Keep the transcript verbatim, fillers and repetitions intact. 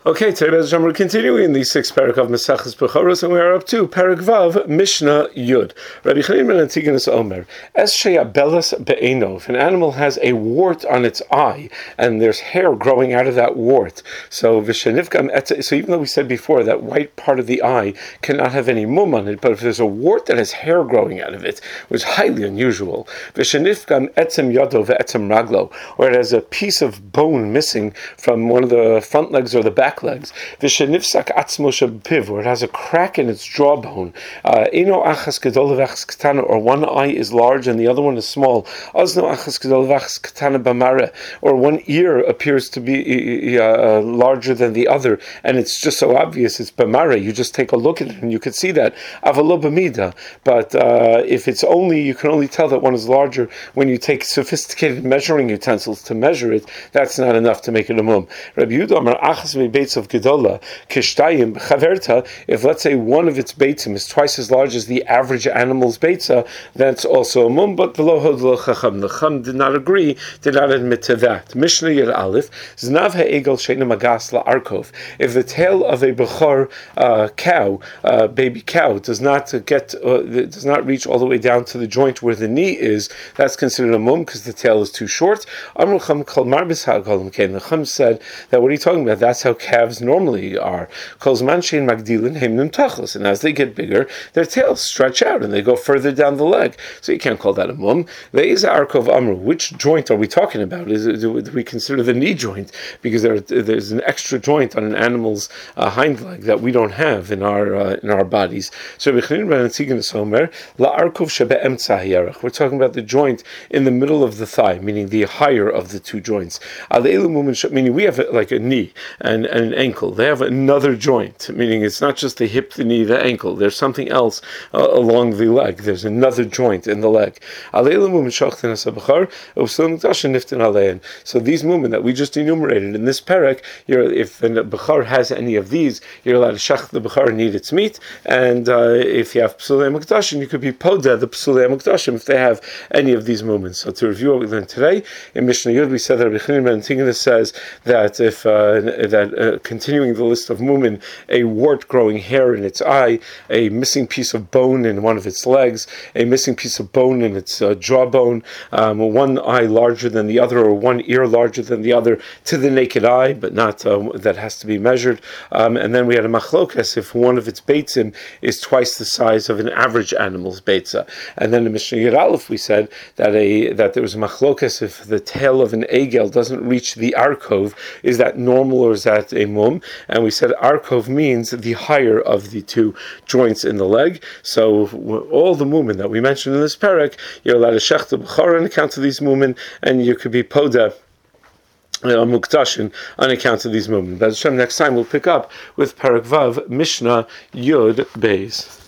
Okay, today we're continuing in the sixth parak of Maseches Bechoros, and we are up to Parak Vav, Mishnah Yud. Rabbi Chanan ben Antigonus Omer, Es sheyabelas be'eno, if an animal has a wart on its eye, and there's hair growing out of that wart, so v'shenivkam et, so even though we said before that white part of the eye cannot have any mum on it, but if there's a wart that has hair growing out of it, which is highly unusual, v'shenivkam etzem yado ve'etzem raglo, or it has a piece of bone missing from one of the front legs or the back legs, v'shenifsak atzmo shepiv, or it has a crack in its jawbone, eno achas gedol v'achas ketana, or one eye is large and the other one is small, azno achas gedol v'achas ketana b'mare, or one ear appears to be uh, larger than the other, and it's just so obvious it's b'mare. You just take a look at it and you can see that. Avalo b'mida, but uh, if it's only, you can only tell that one is larger when you take sophisticated measuring utensils to measure it. That's not enough to make it a mum. Rabbi Yehuda Amar achas beits of gedola kishtayim chaverta. If let's say one of its beitzim is twice as large as the average animal's beitza, that's also a mum. But the lohod lo chacham, the chacham did not agree, did not admit to that. Mishnah Yud Aleph znav ha'egel sheina magas la'arkov. If the tail of a bechor uh, cow, uh, baby cow, does not get uh, does not reach all the way down to the joint where the knee is, that's considered a mum because the tail is too short. Amru cham kol marbis ha'galim kain. The chacham said that what are you talking about? That's how calves normally are. And as they get bigger, their tails stretch out and they go further down the leg. So you can't call that a mum. Which joint are we talking about? Is it, do we consider the knee joint? Because there, there's an extra joint on an animal's uh, hind leg that we don't have in our uh, in our bodies. So we're talking about the joint in the middle of the thigh, meaning the higher of the two joints. Meaning we have like a knee and, and an ankle. They have another joint, meaning it's not just the hip, the knee, the ankle. There's something else uh, along the leg. There's another joint in the leg. So these movements that we just enumerated in this parak, you're, if the bechar has any of these, you're allowed to shach the bechar and eat its meat. And uh, if you have psulei mukdashim, you could be poda the psulei mukdashim if they have any of these movements. So to review what we learned today, in Mishnah Yud we said that Rabbi Chanan ben Antigonus says that if uh, that uh, continuing the list of mumin, a wart growing hair in its eye, a missing piece of bone in one of its legs, a missing piece of bone in its uh, jawbone, um, one eye larger than the other, or one ear larger than the other to the naked eye, but not uh, that has to be measured. Um, and then we had a machlokas if one of its beitzim is twice the size of an average animal's beitza. And then in Mishnah Yud Aleph we said that a that there was a machlokas if the tail of an egel doesn't reach the arkov, is that normal or is that a mum? And we said arkov means the higher of the two joints in the leg. So all the mumin that we mentioned in this parak, you're allowed to shech the bechor on account of these mumin, and you could be poda muktashin on account of these mumin. But next time we'll pick up with parak vav Mishnah Yud Beis.